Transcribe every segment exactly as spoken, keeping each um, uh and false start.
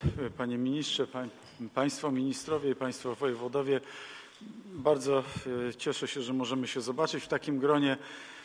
Panie Ministrze, pań, Państwo Ministrowie i Państwo Wojewodowie, bardzo cieszę się, że możemy się zobaczyć w takim gronie.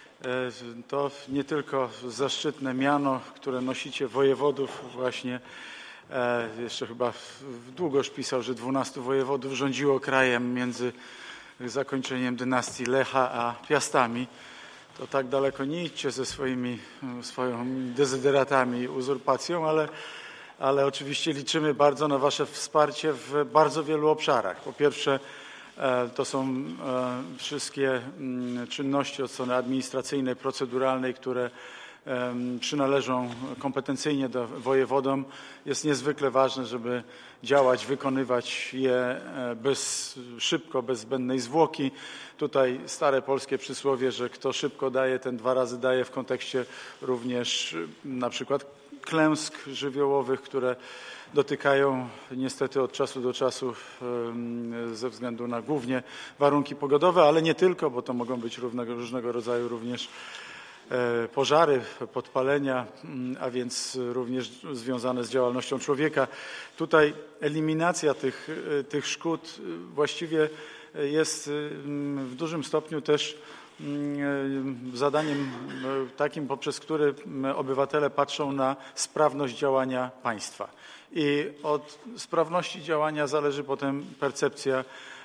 To nie tylko zaszczytne miano, które nosicie wojewodów właśnie. Jeszcze chyba Długosz pisał, że dwunastu wojewodów rządziło krajem między zakończeniem dynastii Lecha a Piastami. To tak daleko nie idźcie ze swoimi, swoimi dezyderatami i uzurpacją, ale ale oczywiście liczymy bardzo na Wasze wsparcie w bardzo wielu obszarach. Po pierwsze, to są wszystkie czynności od strony administracyjnej, proceduralnej, które przynależą kompetencyjnie do wojewodom. Jest niezwykle ważne, żeby działać, wykonywać je bez, szybko, bez zbędnej zwłoki. Tutaj stare polskie przysłowie, że kto szybko daje, ten dwa razy daje, w kontekście również na przykład klęsk żywiołowych, które dotykają niestety od czasu do czasu ze względu na głównie warunki pogodowe, ale nie tylko, bo to mogą być różnego, różnego rodzaju również pożary, podpalenia, a więc również związane z działalnością człowieka. Tutaj eliminacja tych, tych szkód właściwie jest w dużym stopniu też zadaniem takim, poprzez który obywatele patrzą na sprawność działania państwa. I od sprawności działania zależy potem percepcja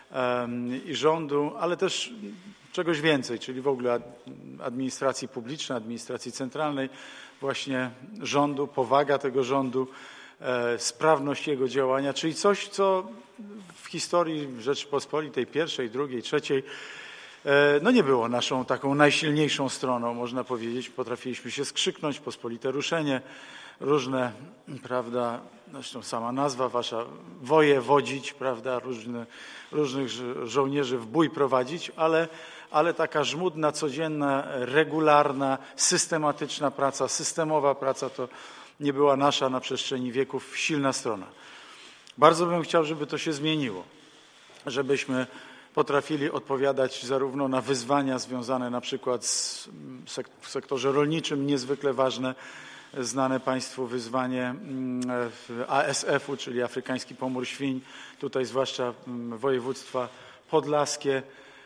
i rządu, ale też czegoś więcej, czyli w ogóle administracji publicznej, administracji centralnej, właśnie rządu, powaga tego rządu, sprawność jego działania, czyli coś, co w historii Rzeczypospolitej pierwszej, drugiej, trzeciej no nie było naszą taką najsilniejszą stroną, można powiedzieć. Potrafiliśmy się skrzyknąć, pospolite ruszenie, różne, prawda, zresztą sama nazwa wasza, wojewodzić, prawda, różne, różnych żołnierzy w bój prowadzić, ale, ale taka żmudna, codzienna, regularna, systematyczna praca, systemowa praca to nie była nasza na przestrzeni wieków silna strona. Bardzo bym chciał, żeby to się zmieniło, żebyśmy potrafili odpowiadać zarówno na wyzwania związane na przykład z, w sektorze rolniczym, niezwykle ważne, znane Państwu wyzwanie A S F-u, czyli afrykański pomór świń, tutaj zwłaszcza województwa podlaskie,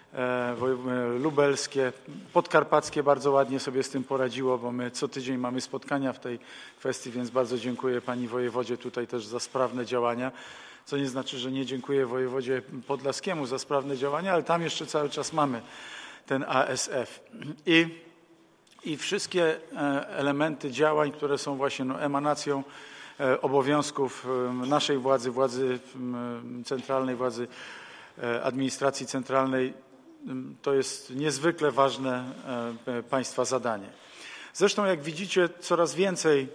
lubelskie, podkarpackie bardzo ładnie sobie z tym poradziło, bo my co tydzień mamy spotkania w tej kwestii, więc bardzo dziękuję Pani Wojewodzie tutaj też za sprawne działania. Co nie znaczy, że nie dziękuję wojewodzie podlaskiemu za sprawne działania, ale tam jeszcze cały czas mamy ten A S F. I, i wszystkie elementy działań, które są właśnie no, emanacją obowiązków naszej władzy, władzy centralnej, władzy administracji centralnej, to jest niezwykle ważne państwa zadanie. Zresztą jak widzicie, coraz więcej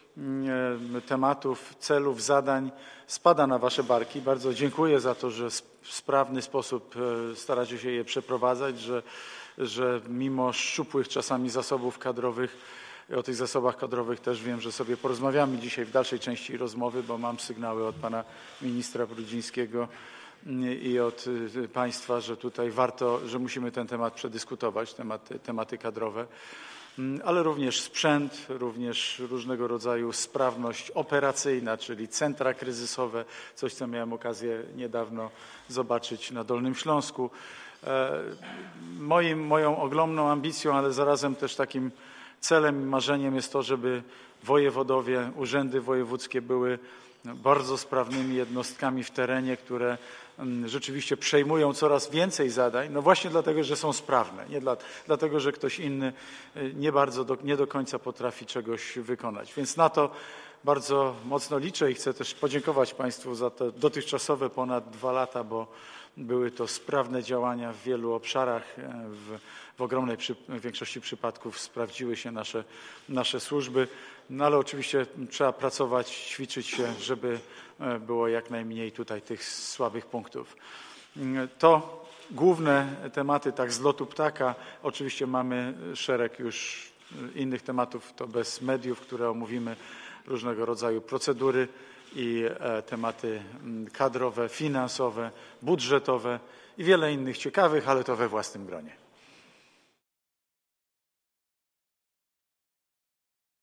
tematów, celów, zadań spada na Wasze barki. Bardzo dziękuję za to, że w sprawny sposób staracie się je przeprowadzać, że, że mimo szczupłych czasami zasobów kadrowych, o tych zasobach kadrowych też wiem, że sobie porozmawiamy dzisiaj w dalszej części rozmowy, bo mam sygnały od Pana Ministra Brudzińskiego i od Państwa, że tutaj warto, że musimy ten temat przedyskutować, tematy, tematy kadrowe, ale również sprzęt, również różnego rodzaju sprawność operacyjna, czyli centra kryzysowe, coś co miałem okazję niedawno zobaczyć na Dolnym Śląsku. Moim, moją ogromną ambicją, ale zarazem też takim celem i marzeniem jest to, żeby wojewodowie, urzędy wojewódzkie były bardzo sprawnymi jednostkami w terenie, które rzeczywiście przejmują coraz więcej zadań, no właśnie dlatego, że są sprawne, nie dla, dlatego, że ktoś inny nie bardzo, do, nie do końca potrafi czegoś wykonać. Więc na to bardzo mocno liczę i chcę też podziękować Państwu za te dotychczasowe ponad dwa lata, bo były to sprawne działania w wielu obszarach. W, w ogromnej przy, w większości przypadków sprawdziły się nasze, nasze służby, no ale oczywiście trzeba pracować, ćwiczyć się, żeby było jak najmniej tutaj tych słabych punktów. To główne tematy, tak z lotu ptaka. Oczywiście mamy szereg już innych tematów, to bez mediów, które omówimy, różnego rodzaju procedury i tematy kadrowe, finansowe, budżetowe i wiele innych ciekawych, ale to we własnym gronie.